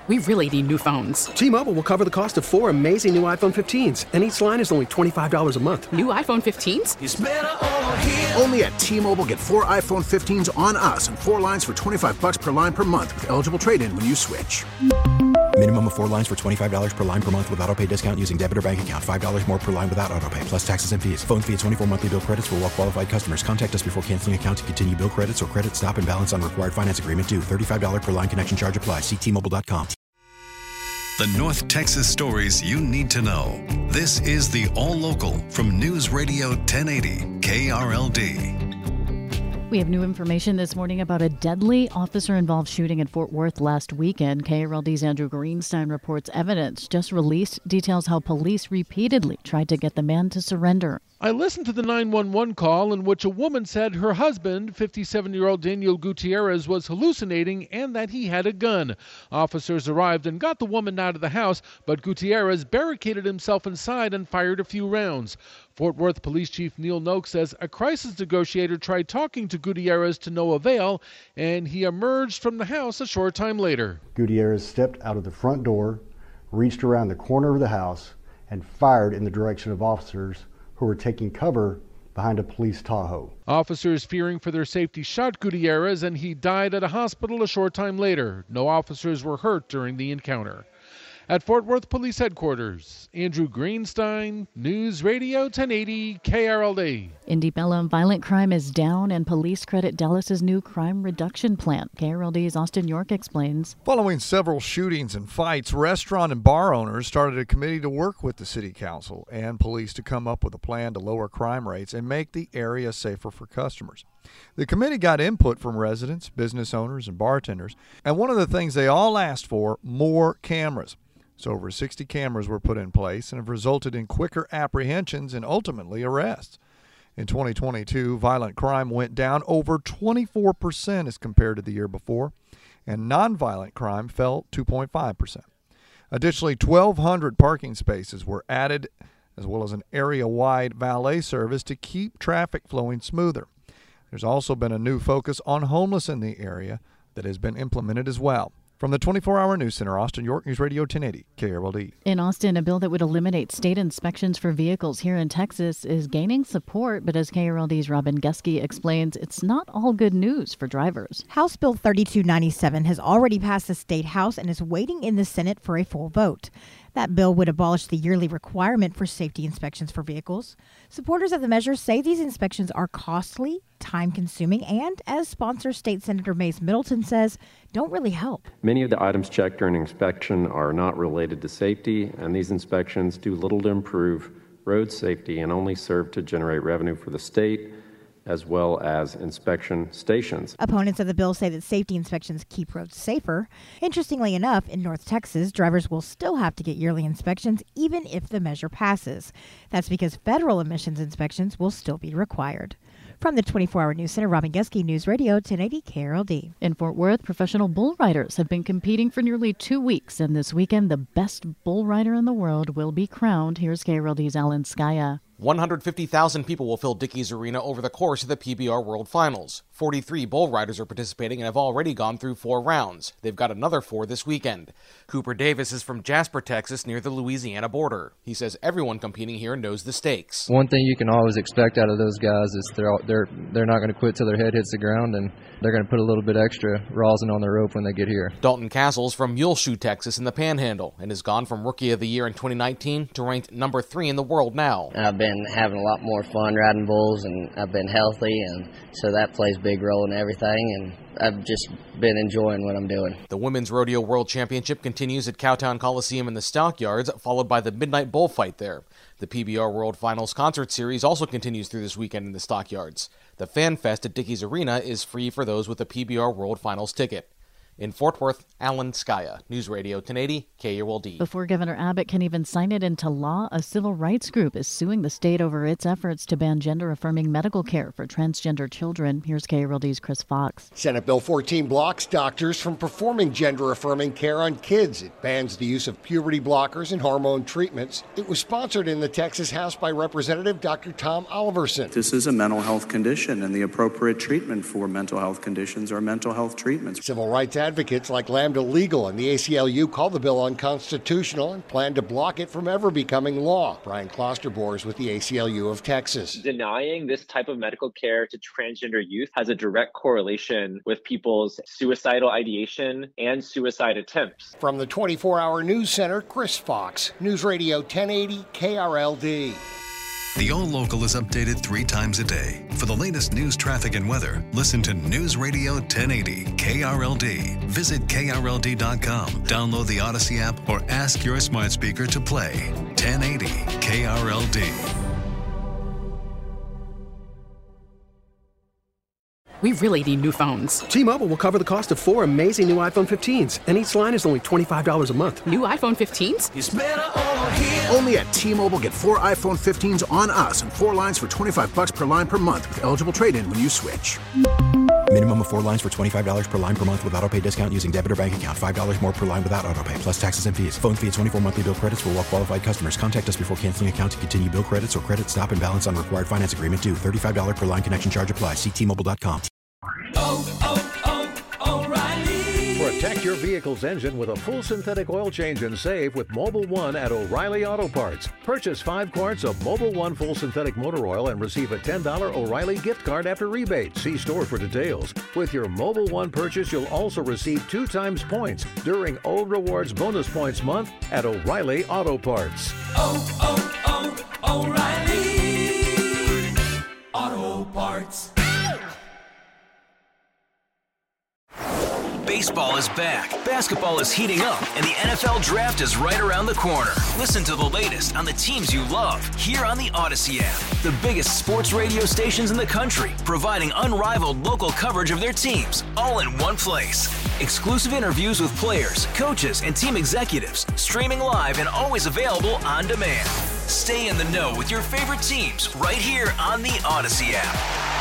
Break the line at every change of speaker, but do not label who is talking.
We really need new phones.
T-Mobile will cover the cost of 4 amazing new iPhone 15s, and each line is only $25 a month.
New iPhone 15s?
It's better over here.
Only at T-Mobile, get 4 iPhone 15s on us and 4 lines for $25 per line per month with eligible trade-in when you switch.
Minimum of 4 lines for $25 per line per month with autopay discount using debit or bank account. $5 more per line without autopay, plus taxes and fees. Phone fee at 24 monthly bill credits for well-qualified customers. Contact us before canceling account to continue bill credits or credit stop and balance on required finance agreement due. $35 per line connection charge applies. See T-Mobile.com.
The North Texas stories you need to know. This is the All Local from News Radio 1080 KRLD.
We have new information this morning about a deadly officer-involved shooting in Fort Worth last weekend. KRLD's Andrew Greenstein reports evidence just released details how police repeatedly tried to get the man to surrender.
I listened to the 911 call in which a woman said her husband, 57-year-old Daniel Gutierrez, was hallucinating and that he had a gun. Officers arrived and got the woman out of the house, but Gutierrez barricaded himself inside and fired a few rounds. Fort Worth Police Chief Neil Noakes says a crisis negotiator tried talking to Gutierrez to no avail, and he emerged from the house a short time later.
Gutierrez stepped out of the front door, reached around the corner of the house, and fired in the direction of officers who were taking cover behind a police Tahoe.
Officers fearing for their safety shot Gutierrez, and he died at a hospital a short time later. No officers were hurt during the encounter. At Fort Worth Police Headquarters, Andrew Greenstein, News Radio 1080 KRLD.
In Deep Ellum, violent crime is down and police credit Dallas's new crime reduction plan. KRLD's Austin York explains.
Following several shootings and fights, restaurant and bar owners started a committee to work with the city council and police to come up with a plan to lower crime rates and make the area safer for customers. The committee got input from residents, business owners, and bartenders, and one of the things they all asked for, more cameras. So over 60 cameras were put in place and have resulted in quicker apprehensions and ultimately arrests. In 2022, violent crime went down over 24% as compared to the year before, and nonviolent crime fell 2.5%. Additionally, 1,200 parking spaces were added, as well as an area-wide valet service to keep traffic flowing smoother. There's also been a new focus on homeless in the area that has been implemented as well. From the 24-hour News Center, Austin York, News Radio 1080, KRLD.
In Austin, a bill that would eliminate state inspections for vehicles here in Texas is gaining support, but as KRLD's Robin Geske explains, it's not all good news for drivers.
House Bill 3297 has already passed the State House and is waiting in the Senate for a full vote. That bill would abolish the yearly requirement for safety inspections for vehicles. Supporters of the measure say these inspections are costly, time-consuming, and, as sponsor State Senator Mace Middleton says, don't really help.
Many of the items checked during inspection are not related to safety, and these inspections do little to improve road safety and only serve to generate revenue for the state, as well as inspection stations.
Opponents of the bill say that safety inspections keep roads safer. Interestingly enough, in North Texas, drivers will still have to get yearly inspections even if the measure passes. That's because federal emissions inspections will still be required. From the 24-hour News Center, Robin Geske, News Radio 1080 KRLD.
In Fort Worth, professional bull riders have been competing for nearly 2 weeks, and this weekend, the best bull rider in the world will be crowned. Here's KRLD's Alan Skaya.
150,000 people will fill Dickies Arena over the course of the PBR World Finals. 43 bull riders are participating and have already gone through 4 rounds. They've got another 4 this weekend. Cooper Davis is from Jasper, Texas, near the Louisiana border. He says everyone competing here knows the stakes.
One thing you can always expect out of those guys is they're not going to quit till their head hits the ground, and they're going to put a little bit extra rosin on their rope when they get here.
Dalton Castle's from Muleshoe, Texas, in the Panhandle, and has gone from Rookie of the Year in 2019 to ranked number 3 in the world now.
I've been having a lot more fun riding bulls, and I've been healthy, and so that plays a big role in everything, and I've just been enjoying what I'm doing.
The Women's Rodeo World Championship continues at Cowtown Coliseum in the Stockyards, followed by the Midnight Bullfight there. The PBR World Finals Concert Series also continues through this weekend in the Stockyards. The Fan Fest at Dickies Arena is free for those with a PBR World Finals ticket. In Fort Worth, Alan Skaya, News Radio 1080 KRLD.
Before Governor Abbott can even sign it into law, a civil rights group is suing the state over its efforts to ban gender-affirming medical care for transgender children. Here's KRLD's Chris Fox.
Senate Bill 14 blocks doctors from performing gender-affirming care on kids. It bans the use of puberty blockers and hormone treatments. It was sponsored in the Texas House by Representative Dr. Tom Oliverson.
This is a mental health condition, and the appropriate treatment for mental health conditions are mental health treatments.
Civil rights advocates like Lambda Legal and the ACLU call the bill unconstitutional and plan to block it from ever becoming law. Brian Klosterboer is with the ACLU of Texas.
Denying this type of medical care to transgender youth has a direct correlation with people's suicidal ideation and suicide attempts.
From the 24-Hour News Center, Chris Fox, News Radio 1080 KRLD.
The All Local is updated 3 times a day. For the latest news, traffic, and weather, listen to News Radio 1080 KRLD. Visit KRLD.com, download the Odyssey app, or ask your smart speaker to play 1080 KRLD.
We really need new phones.
T-Mobile will cover the cost of 4 amazing new iPhone 15s, and each line is only $25 a month.
New iPhone 15s?
It's better over here. Only at T-Mobile, get 4 iPhone 15s on us and 4 lines for $25 per line per month with eligible trade-in when you switch.
Minimum of 4 lines for $25 per line per month with autopay discount using debit or bank account. $5 more per line without autopay, plus taxes and fees. Phone fee at 24 monthly bill credits for well-qualified customers. Contact us before canceling account to continue bill credits or credit stop and balance on required finance agreement due. $35 per line connection charge applies. See T-Mobile.com.
O'Reilly. Protect your vehicle's engine with a full synthetic oil change and save with Mobil 1 at O'Reilly Auto Parts. Purchase 5 quarts of Mobil 1 full synthetic motor oil and receive a $10 O'Reilly gift card after rebate. See store for details. With your Mobil 1 purchase, you'll also receive 2 times points during O Rewards Bonus Points Month at O'Reilly Auto Parts.
O'Reilly Auto Parts.
Baseball is back, basketball is heating up, and the NFL Draft is right around the corner. Listen to the latest on the teams you love here on the Odyssey app. The biggest sports radio stations in the country, providing unrivaled local coverage of their teams, all in one place. Exclusive interviews with players, coaches, and team executives, streaming live and always available on demand. Stay in the know with your favorite teams right here on the Odyssey app.